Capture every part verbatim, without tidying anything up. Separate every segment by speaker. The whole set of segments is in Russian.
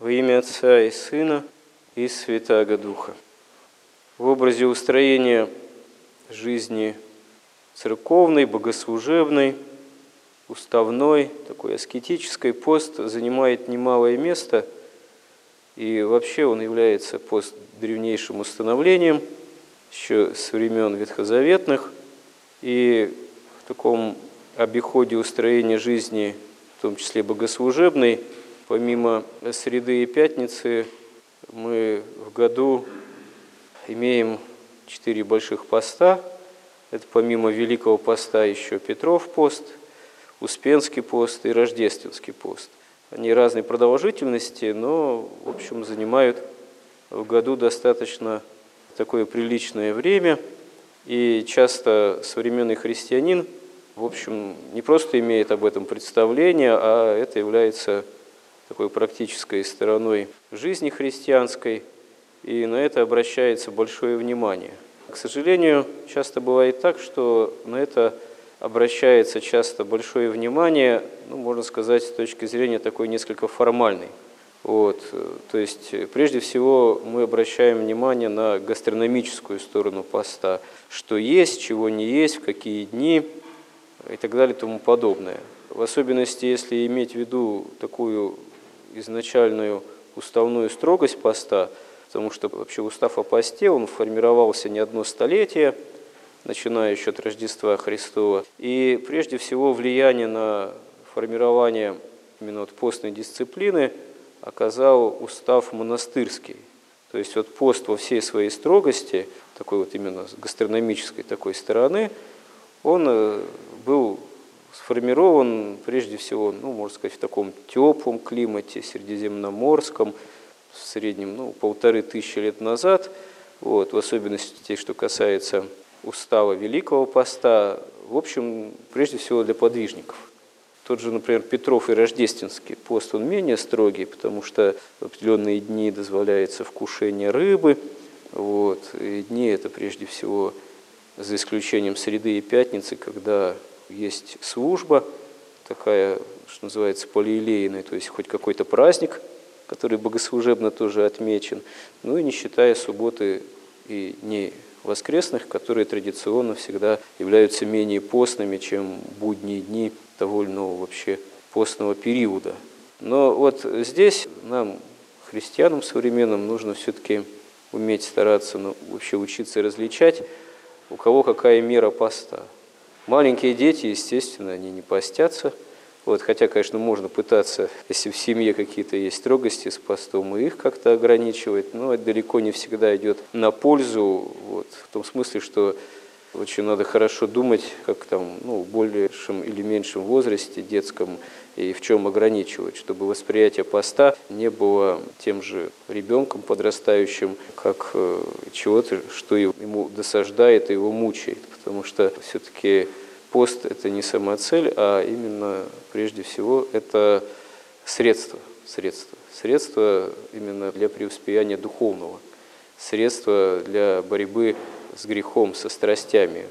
Speaker 1: Во имя Отца и Сына и Святаго Духа. В образе устроения жизни церковной, богослужебной, уставной, такой аскетической, пост занимает немалое место, и вообще он является пост древнейшим установлением еще с времен ветхозаветных, и в таком обиходе устроения жизни, в том числе богослужебной, помимо среды и пятницы, мы в году имеем четыре больших поста. Это помимо Великого поста еще Петров пост, Успенский пост и Рождественский пост. Они разной продолжительности, но, в общем, занимают в году достаточно такое приличное время. И часто современный христианин, в общем, не просто имеет об этом представление, а это является такой практической стороной жизни христианской, и на это обращается большое внимание. К сожалению, часто бывает так, что на это обращается часто большое внимание, ну, можно сказать, с точки зрения такой несколько формальной. Вот. То есть, прежде всего, мы обращаем внимание на гастрономическую сторону поста, что есть, чего не есть, в какие дни и так далее и тому подобное. В особенности, если иметь в виду такую изначальную уставную строгость поста, потому что вообще устав о посте, он формировался не одно столетие, начиная еще от Рождества Христова. И прежде всего влияние на формирование именно вот постной дисциплины оказал устав монастырский. То есть вот пост во всей своей строгости, такой вот именно с гастрономической такой стороны, он был сформирован прежде всего, ну, можно сказать, в таком теплом климате, средиземноморском, в среднем, ну, полторы тысячи лет назад, вот, в особенности, что касается устава Великого поста, в общем, прежде всего для подвижников. Тот же, например, Петров и Рождественский пост, он менее строгий, потому что в определенные дни дозволяется вкушение рыбы, вот, и дни это прежде всего, за исключением среды и пятницы, когда есть служба, такая, что называется, полиелейная, то есть хоть какой-то праздник, который богослужебно тоже отмечен, ну и не считая субботы и дней воскресных, которые традиционно всегда являются менее постными, чем будние дни того или иного вообще постного периода. Но вот здесь нам, христианам современным, нужно все-таки уметь стараться, ну, вообще учиться различать, у кого какая мера поста. Маленькие дети, естественно, они не постятся. Вот, хотя, конечно, можно пытаться, если в семье какие-то есть строгости с постом, и их как-то ограничивать, но это далеко не всегда идет на пользу, вот, в том смысле, что очень надо хорошо думать, как там, ну, в большем или меньшем возрасте детском, и в чем ограничивать, чтобы восприятие поста не было тем же ребенком подрастающим, как чего-то, что ему досаждает и его мучает. Потому что все-таки пост – это не сама цель, а именно, прежде всего, это средство, средство, средство именно для преуспеяния духовного, средство для борьбы с грехом, со страстями.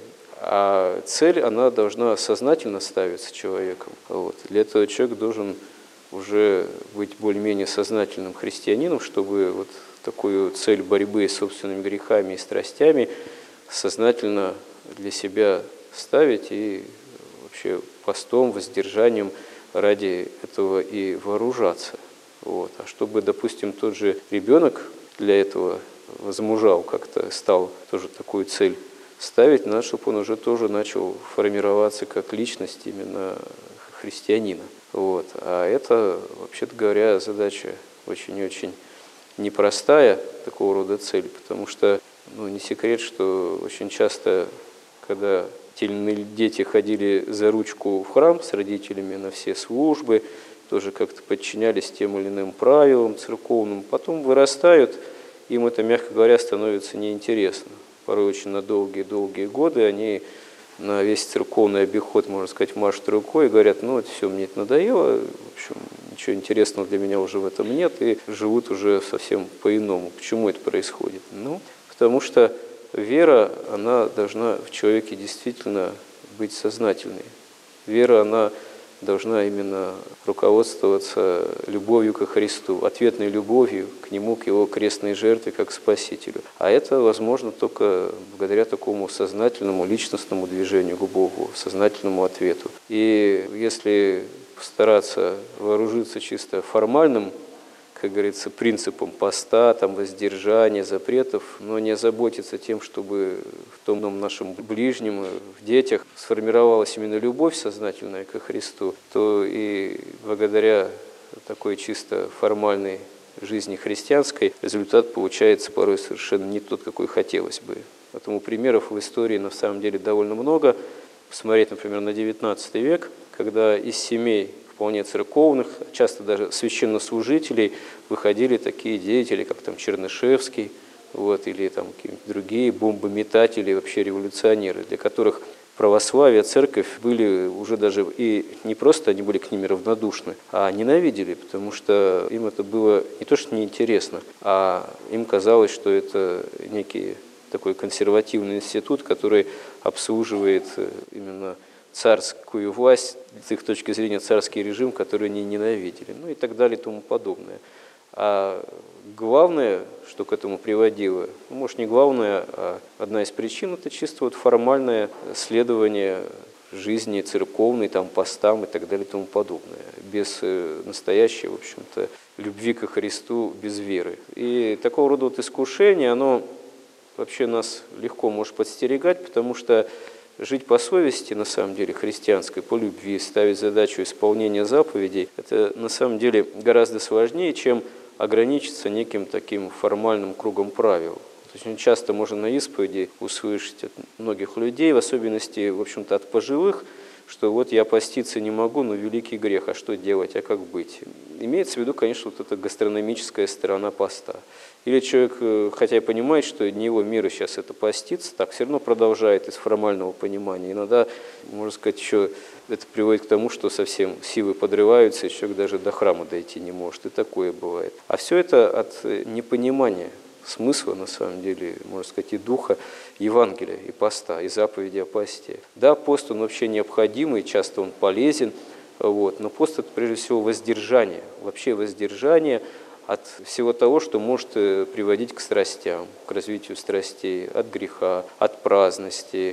Speaker 1: А цель, она должна сознательно ставиться человеком. Вот. Для этого человек должен уже быть более-менее сознательным христианином, чтобы вот такую цель борьбы с собственными грехами и страстями сознательно для себя ставить и вообще постом, воздержанием ради этого и вооружаться. Вот. А чтобы, допустим, тот же ребенок для этого возмужал, как-то стал тоже такую цель ставить, надо, чтобы он уже тоже начал формироваться как личность именно христианина. Вот. А это, вообще-то говоря, задача очень-очень непростая, такого рода цель, потому что, ну, не секрет, что очень часто, когда те или иные дети ходили за ручку в храм с родителями на все службы, тоже как-то подчинялись тем или иным правилам церковным, потом вырастают, им это, мягко говоря, становится неинтересно. Порой очень на долгие-долгие годы они на весь церковный обиход, можно сказать, машут рукой и говорят: ну, это все, мне это надоело, в общем, ничего интересного для меня уже в этом нет, и живут уже совсем по-иному. Почему это происходит? Ну, потому что вера, она должна в человеке действительно быть сознательной. Вера, она должна именно руководствоваться любовью ко Христу, ответной любовью к Нему, к Его крестной жертве, как к Спасителю. А это возможно только благодаря такому сознательному личностному движению к Богу, сознательному ответу. И если постараться вооружиться чисто формальным, как говорится, принципом поста, там, воздержания, запретов, но не озаботиться тем, чтобы в том нашем ближнем, в детях сформировалась именно любовь сознательная ко Христу, то и благодаря такой чисто формальной жизни христианской результат получается порой совершенно не тот, какой хотелось бы. Поэтому примеров в истории на самом деле довольно много. Посмотреть, например, на девятнадцатый век, когда из семей вполне церковных, часто даже священнослужителей выходили такие деятели, как там Чернышевский, вот, или там какие-нибудь другие бомбометатели, вообще революционеры, для которых православие, церковь были уже даже, и не просто они были к ним равнодушны, а ненавидели, потому что им это было не то что неинтересно, а им казалось, что это некий такой консервативный институт, который обслуживает именно царскую власть, с их точки зрения царский режим, который они ненавидели, ну и так далее и тому подобное. А главное, что к этому приводило, ну, может не главное, а одна из причин, это чисто вот формальное следование жизни церковной, там, постам и так далее и тому подобное, без настоящей, в общем-то, любви ко Христу, без веры. И такого рода вот искушение, оно вообще нас легко может подстерегать, потому что жить по совести, на самом деле, христианской, по любви, ставить задачу исполнения заповедей, это на самом деле гораздо сложнее, чем ограничиться неким таким формальным кругом правил. То есть очень часто можно на исповеди услышать от многих людей, в особенности, в общем-то, от пожилых, что вот я поститься не могу, но великий грех, а что делать, а как быть? Имеется в виду, конечно, вот эта гастрономическая сторона поста. Или человек, хотя и понимает, что не его мира сейчас это поститься, так все равно продолжает из формального понимания. Иногда, можно сказать, еще это приводит к тому, что совсем силы подрываются, и человек даже до храма дойти не может, и такое бывает. А все это от непонимания смысла, на самом деле, можно сказать, и духа Евангелия, и поста, и заповеди о посте. Да, пост, он вообще необходимый, часто он полезен, вот, но пост – это прежде всего воздержание, вообще воздержание от всего того, что может приводить к страстям, к развитию страстей, от греха, от праздности,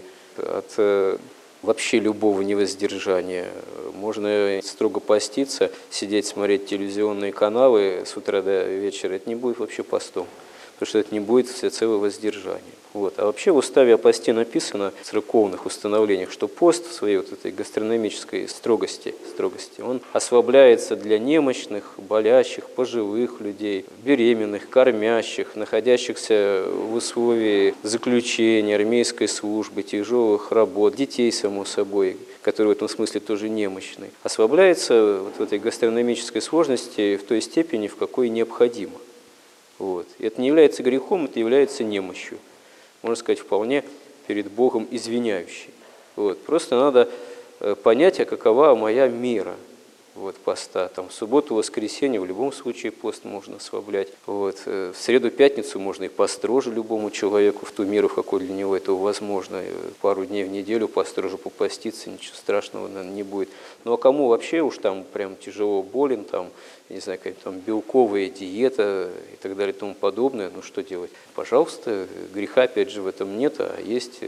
Speaker 1: от вообще любого невоздержания. Можно строго поститься, сидеть, смотреть телевизионные каналы с утра до вечера, это не будет вообще постом, потому что это не будет всецело воздержание. Вот. А вообще в уставе о посте написано, в церковных установлениях, что пост в своей вот этой гастрономической строгости, строгости, он ослабляется для немощных, болящих, пожилых людей, беременных, кормящих, находящихся в условии заключения, армейской службы, тяжелых работ, детей, само собой, которые в этом смысле тоже немощны. Ослабляется вот в этой гастрономической сложности в той степени, в какой необходимо. Вот. И это не является грехом, это является немощью. Можно сказать, вполне перед Богом извиняющей. Вот. Просто надо понять, а какова моя мера вот, поста. Там, в субботу, воскресенье в любом случае пост можно ослаблять. Вот. В среду, пятницу можно и построже любому человеку в ту меру, в какой для него это возможно. Пару дней в неделю построже попоститься, ничего страшного, наверное, не будет. Ну а кому вообще уж там прям тяжело болен, там, не знаю, какая-то там белковая диета и так далее и тому подобное, ну что делать? Пожалуйста, греха опять же в этом нет, а есть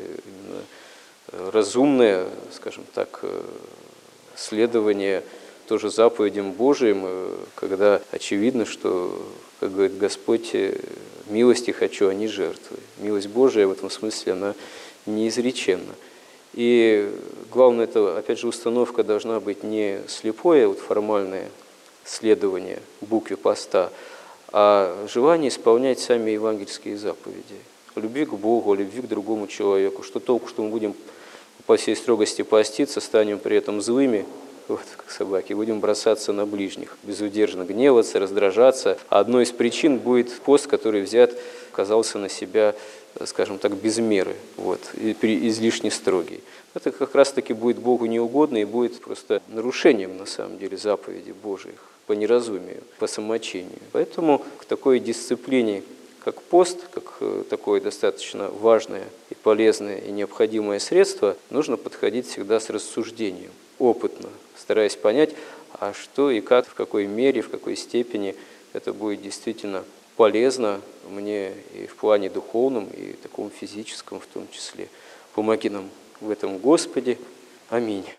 Speaker 1: именно разумное, скажем так, следование тоже заповедям Божиим, когда очевидно, что, как говорит Господь, милости хочу, а не жертвы. Милость Божия в этом смысле, она неизреченна. И главное, это, опять же, установка должна быть не слепое, вот формальное следование букве поста, а желание исполнять сами евангельские заповеди. О любви к Богу, о любви к другому человеку. Что толку, что мы будем по всей строгости поститься, станем при этом злыми, вот, как собаки, будем бросаться на ближних, безудержно гневаться, раздражаться. А одной из причин будет пост, который взят, оказался на себя, скажем так, без меры, вот, и излишне строгий. Это как раз-таки будет Богу неугодно и будет просто нарушением, на самом деле, заповедей Божьих, по неразумию, по самоочению. Поэтому к такой дисциплине, как пост, как такое достаточно важное и полезное и необходимое средство, нужно подходить всегда с рассуждением. опытно, стараясь понять, а что и как, в какой мере, в какой степени это будет действительно полезно мне и в плане духовном, и таком физическом в том числе. Помоги нам в этом, Господи. Аминь.